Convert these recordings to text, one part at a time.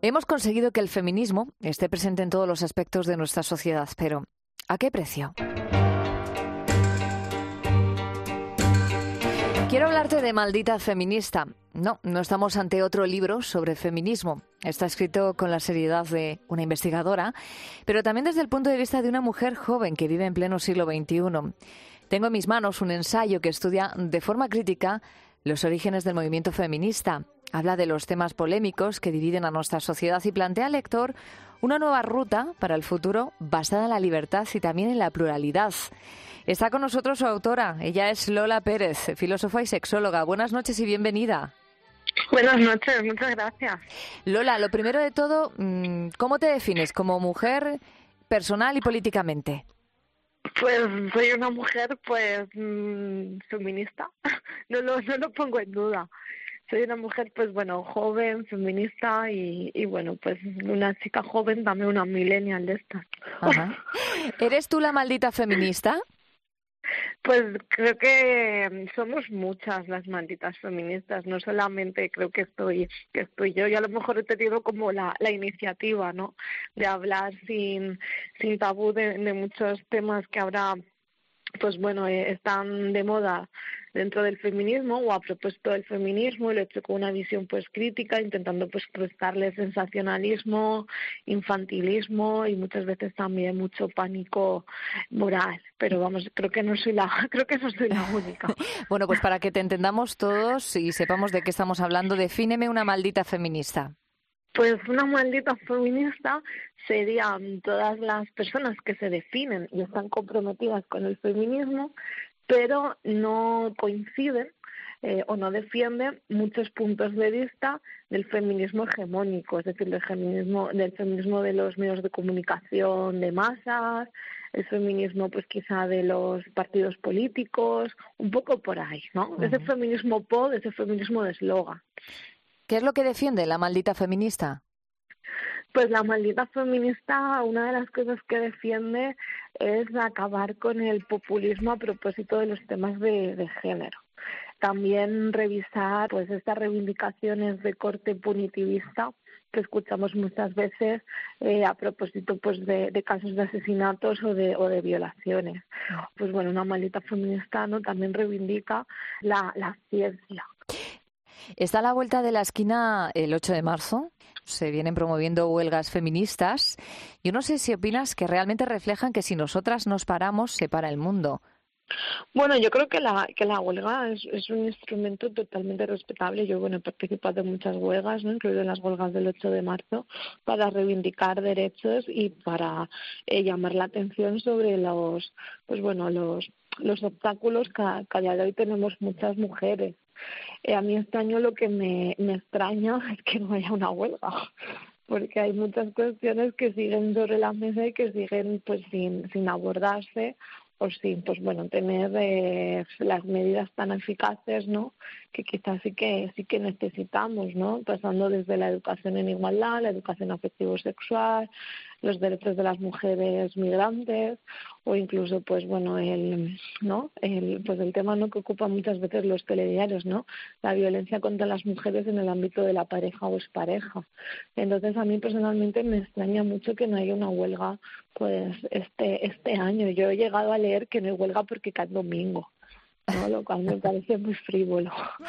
Hemos conseguido que el feminismo esté presente en todos los aspectos de nuestra sociedad, pero ¿a qué precio? Quiero hablarte de Maldita feminista. No estamos ante otro libro sobre feminismo. Está escrito con la seriedad de una investigadora, pero también desde el punto de vista de una mujer joven que vive en pleno siglo XXI. Tengo en mis manos un ensayo que estudia de forma crítica los orígenes del movimiento feminista. Habla de los temas polémicos que dividen a nuestra sociedad y plantea al lector una nueva ruta para el futuro basada en la libertad y también en la pluralidad. Está con nosotros su autora. Ella es Lola Pérez, filósofa y sexóloga. Buenas noches y bienvenida. Buenas noches, muchas gracias. Lola, lo primero de todo, ¿cómo te defines como mujer personal y políticamente? Pues soy una mujer, feminista. No lo pongo en duda. Soy una mujer, joven, feminista y pues una chica joven, dame una millennial de estas. Ajá. ¿Eres tú la maldita feminista? Pues creo que somos muchas las malditas feministas, no solamente creo que estoy yo, y a lo mejor he tenido como la iniciativa, ¿no?, de hablar sin tabú de muchos temas que ahora están de moda dentro del feminismo o a propósito del feminismo, y lo he hecho con una visión crítica, intentando restarle sensacionalismo, infantilismo y muchas veces también mucho pánico moral. Pero vamos, creo que no soy la única. Bueno, pues para que te entendamos todos y sepamos de qué estamos hablando, defíneme una maldita feminista. Pues una maldita feminista serían todas las personas que se definen y están comprometidas con el feminismo, pero no coinciden o no defienden muchos puntos de vista del feminismo hegemónico, es decir, del feminismo de los medios de comunicación de masas, el feminismo quizá de los partidos políticos, un poco por ahí, ¿no? Uh-huh. Ese feminismo ese feminismo de eslogan. ¿Qué es lo que defiende la maldita feminista? Pues la maldita feminista, una de las cosas que defiende es acabar con el populismo a propósito de los temas de género. También revisar estas reivindicaciones de corte punitivista que escuchamos muchas veces a propósito de casos de asesinatos o de violaciones. Pues bueno, una maldita feminista, ¿no?, también reivindica la ciencia. Está a la vuelta de la esquina el 8 de marzo. Se vienen promoviendo huelgas feministas. Yo no sé si opinas que realmente reflejan que si nosotras nos paramos, se para el mundo. Bueno, yo creo que la huelga es un instrumento totalmente respetable. Yo, he participado en muchas huelgas, ¿no?, incluido en las huelgas del 8 de marzo, para reivindicar derechos y para llamar la atención sobre los obstáculos que a día de hoy tenemos muchas mujeres. A mí este año lo que me extraña es que no haya una huelga, porque hay muchas cuestiones que siguen sobre la mesa y que siguen sin abordarse o sin tener las medidas tan eficaces, ¿no?, que quizás sí que necesitamos, ¿no?, pasando desde la educación en igualdad, la educación afectivo-sexual, los derechos de las mujeres migrantes o incluso el tema, ¿no?, que ocupa muchas veces los telediarios, ¿no?, la violencia contra las mujeres en el ámbito de la pareja o expareja. Entonces a mí personalmente me extraña mucho que no haya una huelga este año. Yo he llegado a leer que no hay huelga porque cae domingo, ¿no?, lo cual me parece muy frívolo.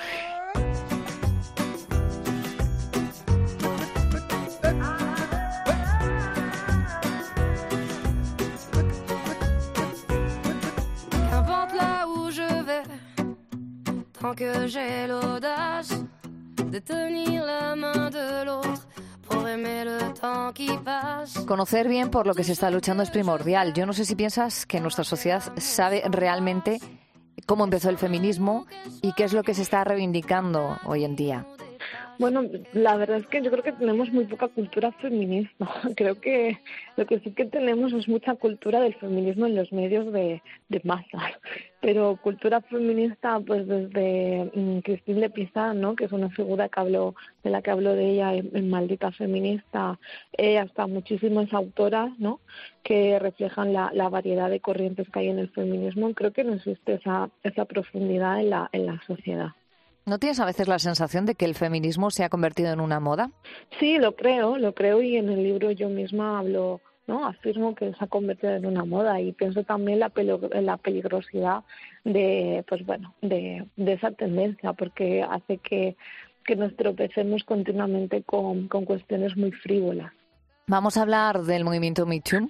Que j'ai l'audace de tenir la main de l'autre pour aimer le temps qui passe. Conocer bien por lo que se está luchando es primordial. Yo no sé si piensas que nuestra sociedad sabe realmente cómo empezó el feminismo y qué es lo que se está reivindicando hoy en día. Bueno, la verdad es que yo creo que tenemos muy poca cultura feminista. Creo que lo que sí que tenemos es mucha cultura del feminismo en los medios de masas. Pero cultura feminista, desde Christine Le Pizan, ¿no?, que es una figura de la que hablo de ella en Maldita feminista, hasta muchísimas autoras, ¿no?, que reflejan la variedad de corrientes que hay en el feminismo. Creo que no existe esa profundidad en la sociedad. ¿No tienes a veces la sensación de que el feminismo se ha convertido en una moda? Sí, lo creo y en el libro yo misma hablo, ¿no? Afirmo que se ha convertido en una moda y pienso también en la peligrosidad de, pues bueno, de esa tendencia, porque hace que nos tropecemos continuamente con cuestiones muy frívolas. Vamos a hablar del movimiento Me Too.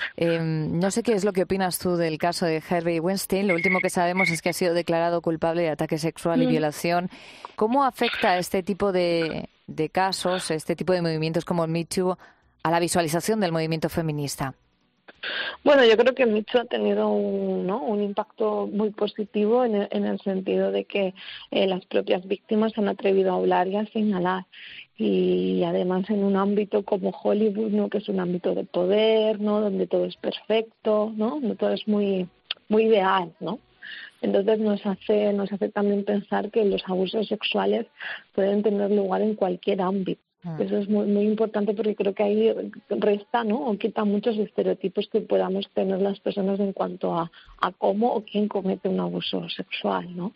No sé qué es lo que opinas tú del caso de Harvey Weinstein. Lo último que sabemos es que ha sido declarado culpable de ataque sexual y violación. ¿Cómo afecta este tipo de casos, este tipo de movimientos como el Me Too, a la visualización del movimiento feminista? Bueno, yo creo que Me Too ha tenido un impacto muy positivo en el sentido de que las propias víctimas se han atrevido a hablar y a señalar. Y además en un ámbito como Hollywood, ¿no? Que es un ámbito de poder, ¿no? Donde todo es perfecto, ¿no? Donde todo es muy ideal, ¿no? Entonces nos hace también pensar que los abusos sexuales pueden tener lugar en cualquier ámbito. Eso es muy importante porque creo que ahí resta, ¿no? O quita muchos estereotipos que podamos tener las personas en cuanto a cómo o quién comete un abuso sexual, ¿no?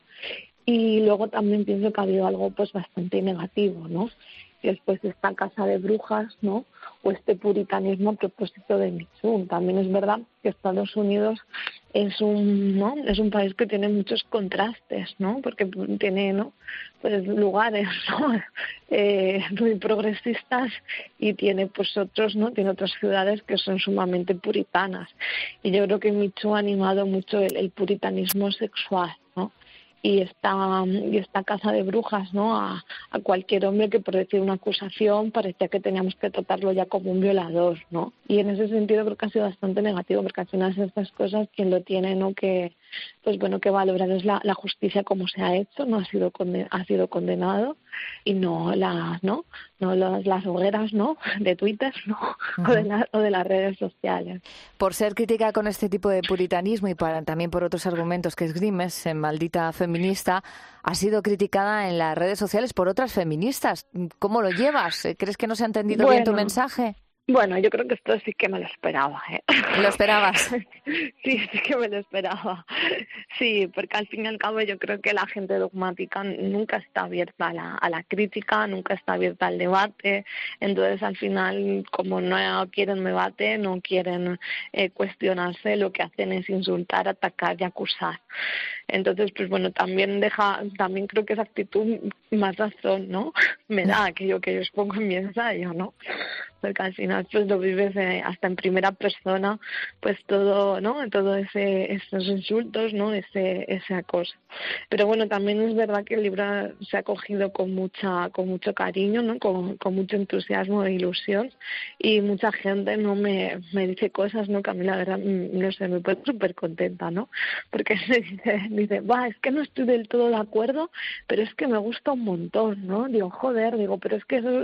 Y luego también pienso que ha habido algo pues bastante negativo, ¿no? Y después esta casa de brujas, ¿no? O este puritanismo a propósito de Me Too. También es verdad que Estados Unidos es un país que tiene muchos contrastes, ¿no? Porque tiene, ¿no? Pues lugares, ¿no? Muy progresistas y tiene pues otros, ¿no? Tiene otras ciudades que son sumamente puritanas. Y yo creo que Me Too ha animado mucho el puritanismo sexual, ¿no? Y esta casa de brujas, ¿no? A cualquier hombre que por decir una acusación parecía que teníamos que tratarlo ya como un violador, ¿no? Y en ese sentido creo que ha sido bastante negativo, porque al final estas cosas quien lo tiene, ¿no? Que pues bueno, que valorar es la justicia como se ha hecho, no ha sido condenado y no las hogueras, ¿no? De Twitter, ¿no? O de las redes sociales. Por ser crítica con este tipo de puritanismo y también por otros argumentos que esgrimes en Maldita Feminista, ha sido criticada en las redes sociales por otras feministas. ¿Cómo lo llevas? ¿Crees que no se ha entendido bien tu mensaje? Bueno, yo creo que esto sí que me lo esperaba, ¿eh? ¿Lo esperabas? Sí que me lo esperaba. Sí, porque al fin y al cabo yo creo que la gente dogmática nunca está abierta a la crítica, nunca está abierta al debate. Entonces, al final, como no quieren debate, no quieren cuestionarse, lo que hacen es insultar, atacar y acusar. Entonces, pues bueno, también creo que esa actitud más razón, ¿no? Me da aquello que yo expongo en mi ensayo, ¿no? Porque al final pues lo vives hasta en primera persona, pues todo, ¿no? Todo esos insultos, ¿no? Ese acoso. Pero bueno, también es verdad que el libro se ha cogido con mucho cariño, ¿no? Con mucho entusiasmo e ilusión, y mucha gente no me dice cosas, ¿no? Que a mí la verdad, no sé, me pone súper contenta, ¿no? Porque dice, es que no estoy del todo de acuerdo, pero es que me gusta un montón, ¿no? Digo, pero es que eso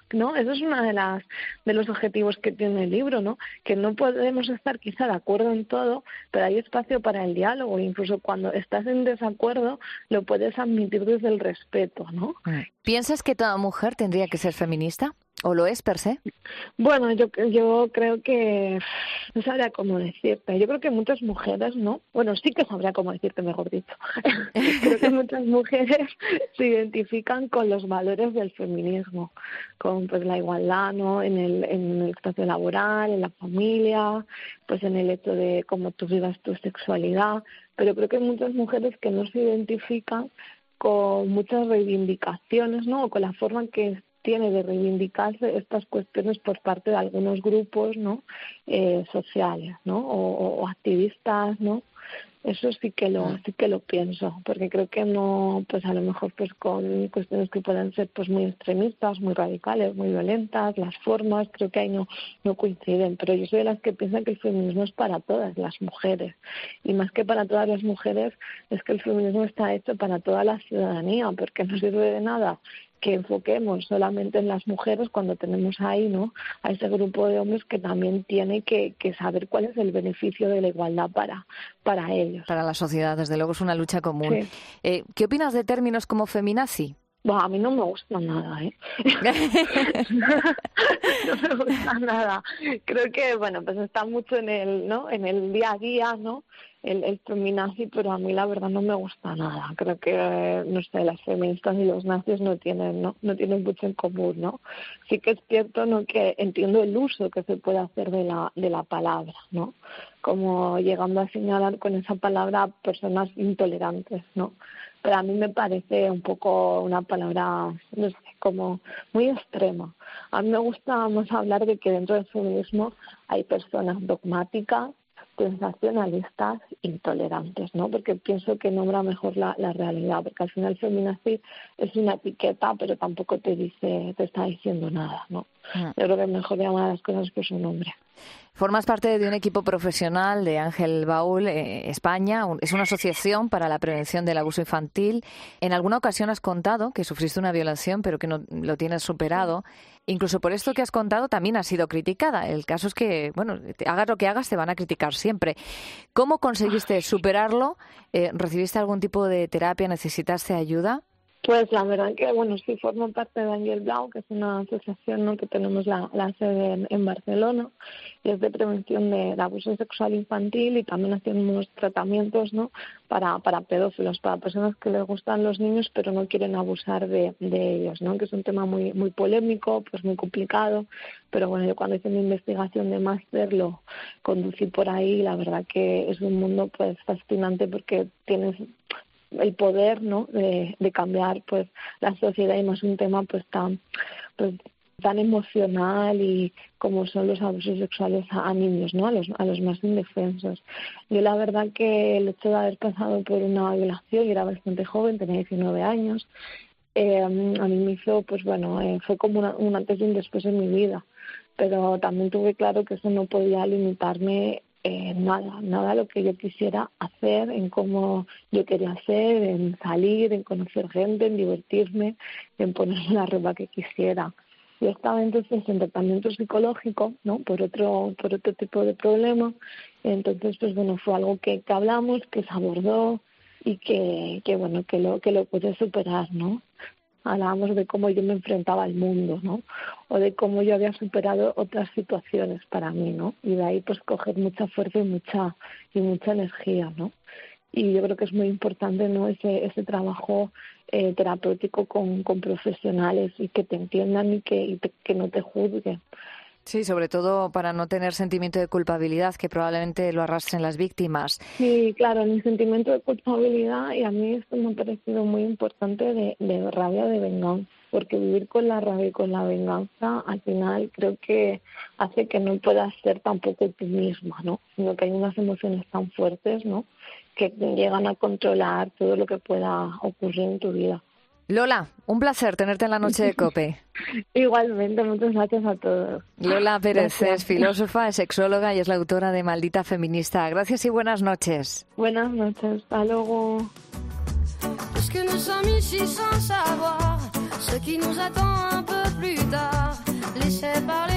es una de los objetivos que tiene el libro, ¿no? Que no podemos estar quizá de acuerdo en todo, pero hay espacio para el diálogo. Incluso cuando estás en desacuerdo, lo puedes admitir desde el respeto, ¿no? ¿Piensas que toda mujer tendría que ser feminista? ¿O lo es per se? Bueno, yo creo que no sabría cómo decirte. Yo creo que muchas mujeres, ¿no? Bueno, sí que sabría cómo decirte, mejor dicho. Creo que muchas mujeres se identifican con los valores del feminismo, con pues la igualdad, ¿no? En el espacio laboral, en la familia, pues en el hecho de cómo tú vivas tu sexualidad. Pero creo que hay muchas mujeres que no se identifican con muchas reivindicaciones, ¿no? O con la forma que tiene de reivindicarse estas cuestiones por parte de algunos grupos, ¿no? Sociales, ¿no? O activistas, ¿no? Eso sí que lo pienso, porque creo que no, pues a lo mejor pues con cuestiones que puedan ser pues muy extremistas, muy radicales, muy violentas, las formas creo que ahí no coinciden, pero yo soy de las que piensan que el feminismo es para todas las mujeres, y más que para todas las mujeres es que el feminismo está hecho para toda la ciudadanía, porque no sirve de nada que enfoquemos solamente en las mujeres cuando tenemos ahí, ¿no? A ese grupo de hombres que también tiene que saber cuál es el beneficio de la igualdad para ellos. Para la sociedad, desde luego es una lucha común. Sí. ¿Qué opinas de términos como feminazi? A mí no me gusta nada, ¿eh? No me gusta nada. Creo que, bueno, pues está mucho en el día a día, ¿no? el feminazi, pero a mí la verdad no me gusta nada. Creo que, no sé, las feministas y los nazis no tienen mucho en común, ¿no? Sí que es cierto, ¿no?, que entiendo el uso que se puede hacer de la palabra, ¿no? Como llegando a señalar con esa palabra a personas intolerantes, ¿no? Pero a mí me parece un poco una palabra, no sé, como muy extrema. A mí me gusta más hablar de que dentro del feminismo hay personas dogmáticas, sensacionalistas, intolerantes, ¿no? Porque pienso que nombra mejor la realidad, porque al final feminazi es una etiqueta, pero tampoco te está diciendo nada, ¿no? Yo creo que es mejor llamar a las cosas por su nombre. Formas parte de un equipo profesional de Ángel Baúl España. Es una asociación para la prevención del abuso infantil. En alguna ocasión has contado que sufriste una violación, pero que no lo tienes superado. Incluso por esto que has contado también has sido criticada. El caso es que, bueno, hagas lo que hagas, te van a criticar siempre. ¿Cómo conseguiste superarlo? ¿Recibiste algún tipo de terapia? ¿Necesitaste ayuda? Pues la verdad que, bueno, sí formo parte de Ángel Blau, que es una asociación, ¿no?, que tenemos la sede en Barcelona, y es de prevención de abuso sexual infantil, y también hacemos tratamientos, ¿no?, para pedófilos, para personas que les gustan los niños pero no quieren abusar de ellos, ¿no?, que es un tema muy muy polémico, pues muy complicado, pero bueno, yo cuando hice mi investigación de máster lo conducí por ahí, y la verdad que es un mundo pues fascinante porque tienes el poder, ¿no?, de cambiar pues la sociedad, y más un tema pues tan emocional y como son los abusos sexuales a niños, ¿no?, a los más indefensos. Yo la verdad que el hecho de haber pasado por una violación, y era bastante joven, tenía 19 años, a mí me hizo, pues bueno, fue como un antes y un después en mi vida, pero también tuve claro que eso no podía limitarme nada lo que yo quisiera hacer, en cómo yo quería ser, en salir, en conocer gente, en divertirme, en ponerme la ropa que quisiera. Yo estaba entonces en tratamiento psicológico, ¿no?, por otro tipo de problema. Entonces, pues bueno, fue algo que hablamos, que se abordó y que lo pude superar, ¿no? Hablábamos de cómo yo me enfrentaba al mundo, ¿no?, o de cómo yo había superado otras situaciones para mí, ¿no?, y de ahí pues coger mucha fuerza y mucha energía, ¿no? Y yo creo que es muy importante, ¿no?, ese trabajo terapéutico con profesionales, y que te entiendan y que no te juzguen. Sí, sobre todo para no tener sentimiento de culpabilidad, que probablemente lo arrastren las víctimas. Sí, claro, el sentimiento de culpabilidad, y a mí esto me ha parecido muy importante de rabia, de venganza, porque vivir con la rabia y con la venganza al final creo que hace que no puedas ser tampoco tú misma, ¿no? Sino que hay unas emociones tan fuertes, ¿no?, que te llegan a controlar todo lo que pueda ocurrir en tu vida. Lola, un placer tenerte en la noche de COPE. Igualmente, muchas gracias a todos. Lola Pérez es filósofa, es sexóloga y es la autora de Maldita Feminista. Gracias y buenas noches. Buenas noches, hasta luego. Parce que nous sommes ici sans savoir ce qui nous attend un peu plus tard. Laissez parler